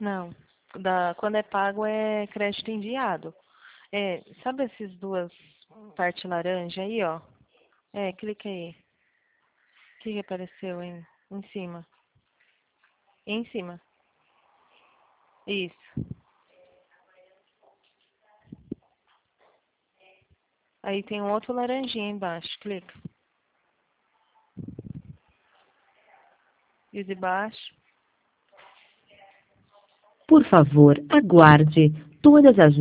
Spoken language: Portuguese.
Não. Quando é pago é crédito enviado. Sabe essas duas partes laranja aí, ó? Clica aí. O que apareceu em cima? Em cima. Isso. Aí tem um outro laranjinha embaixo. Clica. E o de baixo? Por favor, aguarde. Todas as